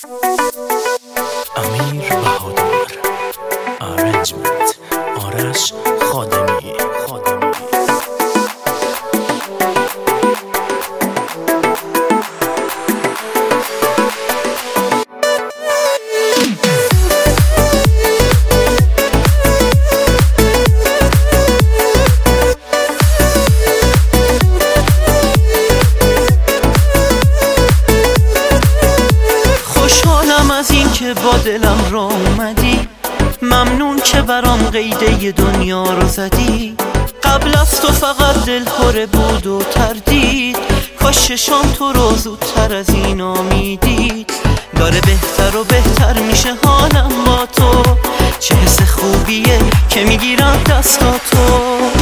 امیر بهادر، ارنجمنت آرش خادمی. خوشحالم از این که با دلم را اومدی، ممنون که برام قیده دنیا رو زدی. قبل از تو فقط دل پره بود و تردید، کاش چشام تو رو زودتر از اینا میدید. داره بهتر و بهتر میشه حالم با تو، چه حس خوبیه که میگیرم دستاتو.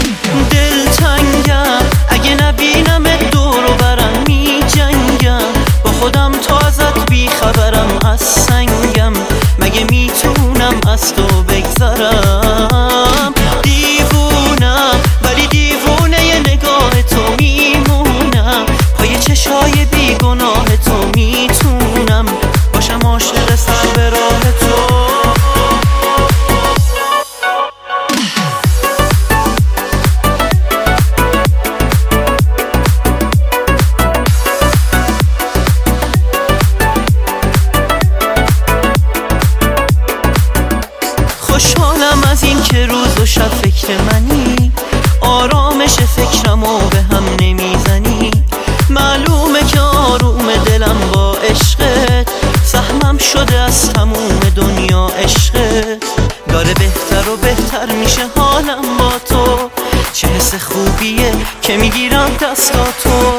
دلتنگم اگه نبینم دور و برم میجنگم، با خودم تا ازت بیخبرم از سنگم. مگه میتونم از تو بگذرم؟ دیوونم ولی دیوونه ی نگاه تو میمونم، پای چشای بیگناه تو میتونم باشم عاشق سر به راه تو. خوشحالم از این که روز و شب فکر منی، آرامش فکرم و به هم نمیزنی. معلومه که آروم دلم با عشقت، سهمم شده از تموم دنیا عشقت. داره بهتر و بهتر میشه حالم با تو، چه حس خوبیه که میگیرم دستاتو.